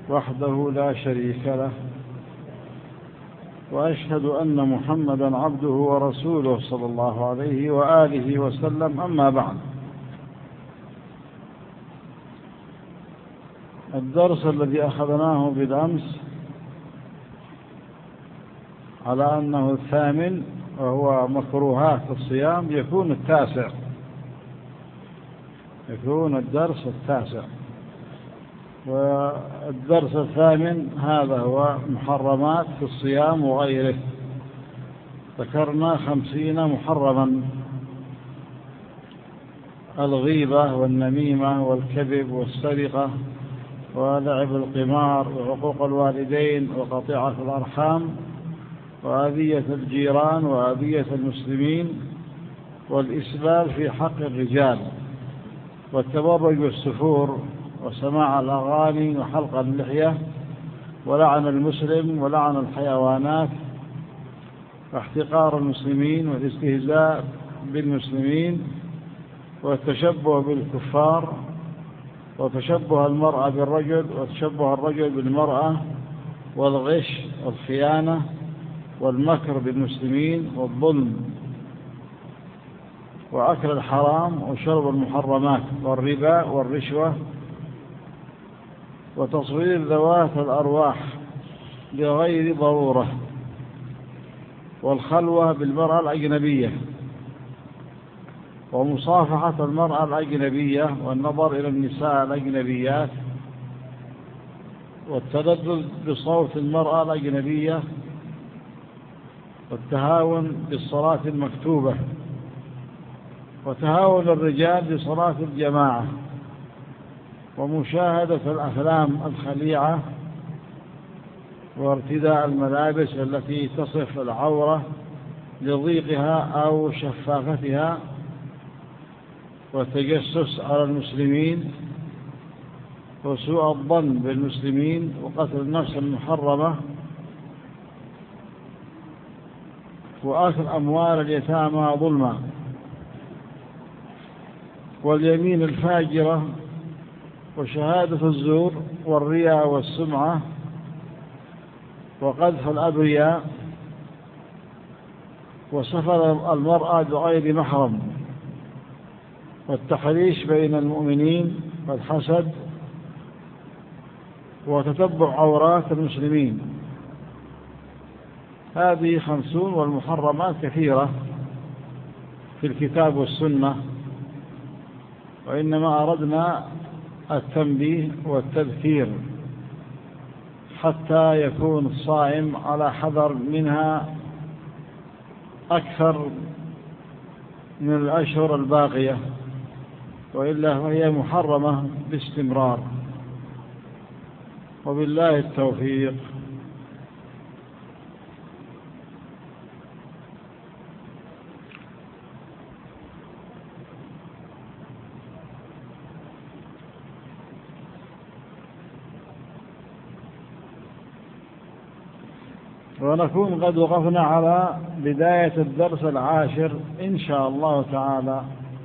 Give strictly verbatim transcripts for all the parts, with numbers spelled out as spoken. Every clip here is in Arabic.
وحده لا شريك له، وأشهد أن محمدا عبده ورسوله صلى الله عليه وآله وسلم. أما بعد، الدرس الذي أخذناه بالأمس على أنه الثامن وهو مكروهات الصيام يكون التاسع، يكون الدرس التاسع. والدرس الثامن هذا هو محرمات في الصيام وغيره. ذكرنا خمسين محرما: الغيبة والنميمة والكذب والسرقة ولعب القمار وعقوق الوالدين وقطيعة الأرحام وأذية الجيران وأذية المسلمين والإسبال في حق الرجال والتبرج والسفور وسماع الأغاني وحلق اللحية ولعن المسلم ولعن الحيوانات واحتقار المسلمين والاستهزاء بالمسلمين والتشبه بالكفار وتشبه المرأة بالرجل وتشبه الرجل بالمرأة والغش والخيانة والمكر بالمسلمين والظلم وأكل الحرام وشرب المحرمات والربا والرشوة وتصوير ذوات الأرواح بغير ضرورة والخلوة بالمرأة الأجنبية ومصافحة المرأة الأجنبية والنظر إلى النساء الأجنبيات والتلذذ بصوت المرأة الأجنبية والتهاون بالصلاة المكتوبة وتهاون الرجال بصلاة الجماعة ومشاهدة الأفلام الخليعة وارتداء الملابس التي تصف العورة لضيقها أو شفافتها والتجسس على المسلمين وسوء الظن بالمسلمين وقتل النفس المحرمة وأكل أموال اليتامى ظلما واليمين الفاجرة وشهادة الزور والرياء والسمعة وقذف الأبرياء وسفر المرأة بغير محرم والتحريش بين المؤمنين والحسد وتتبع عورات المسلمين. هذه خمسون، والمحرمات كثيرة في الكتاب والسنة، وإنما أردنا التنبيه والتذكير حتى يكون الصائم على حذر منها أكثر من الأشهر الباقية، وإلا فهي محرمة باستمرار. وبالله التوفيق. ونكون قد وقفنا على بداية الدرس العاشر إن شاء الله تعالى.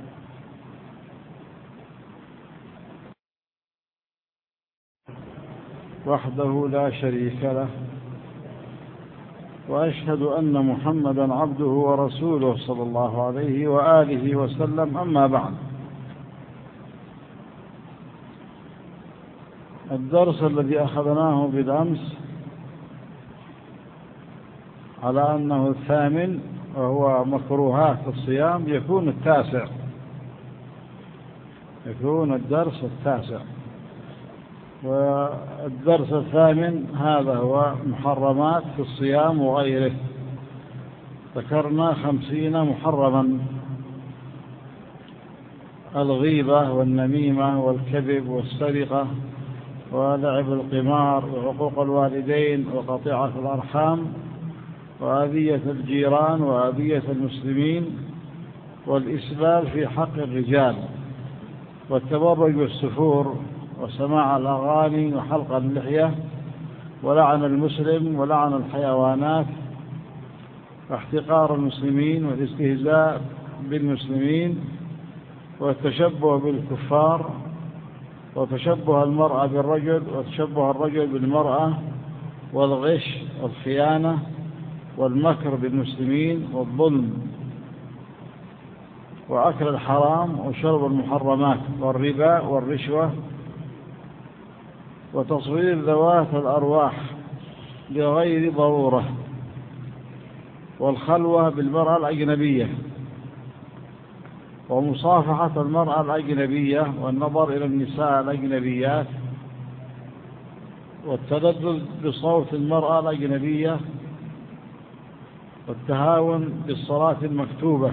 وحده لا شريك له، وأشهد أن محمدا عبده ورسوله صلى الله عليه وآله وسلم. أما بعد، الدرس الذي أخذناه بالأمس على أنه الثامن وهو مكروهات الصيام يكون التاسع، يكون الدرس التاسع. والدرس الثامن هذا هو محرمات في الصيام وغيره. ذكرنا خمسين محرما: الغيبة والنميمة والكذب والسرقة ولعب القمار وعقوق الوالدين وقطيعة الأرحام وأذية الجيران وأذية المسلمين والإسبال في حق الرجال والتبرج والسفور وسماع الأغاني وحلق اللحية ولعن المسلم ولعن الحيوانات واحتقار المسلمين والاستهزاء بالمسلمين والتشبه بالكفار وتشبه المرأة بالرجل وتشبه الرجل بالمرأة، والغش والخيانة والمكر بالمسلمين والظلم وأكل الحرام وشرب المحرمات والربا والرشوة وتصوير ذوات الأرواح بغير ضرورة والخلوة بالمرأة الأجنبية ومصافحة المرأة الأجنبية والنظر إلى النساء الأجنبيات والتلذذ بصوت المرأة الأجنبية والتهاون بالصلاة المكتوبة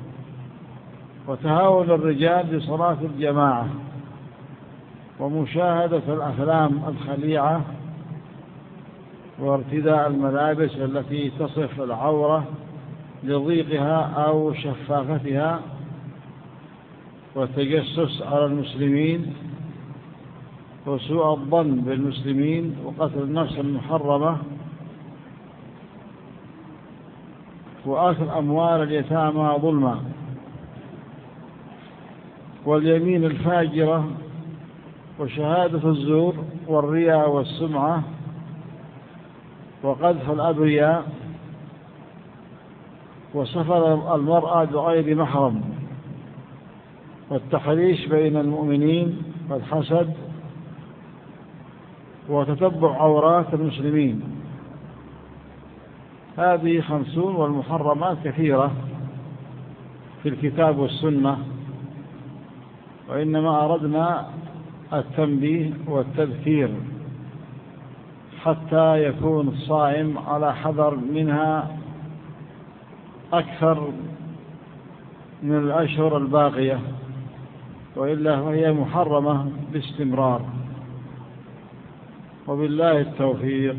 وتهاون الرجال بصلاة الجماعة ومشاهدة الأفلام الخليعة وارتداء الملابس التي تصف العورة لضيقها أو شفافتها والتجسس على المسلمين وسوء الظن بالمسلمين وقتل النفس المحرمة وأكل أموال اليتامى ظلما واليمين الفاجرة وشهادة الزور والرياء والسمعة وقذف الأبرياء وسفر المرأة بغير محرم والتحريش بين المؤمنين والحسد وتتبع عورات المسلمين. هذه خمسون، والمحرمات كثيرة في الكتاب والسنة، وإنما أردنا التنبيه والتذكير حتى يكون الصائم على حذر منها أكثر من الأشهر الباقية، وإلا فهي محرمة باستمرار. وبالله التوفيق.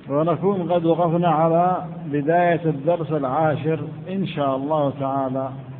ونكون قد وقفنا على بداية الدرس العاشر إن شاء الله تعالى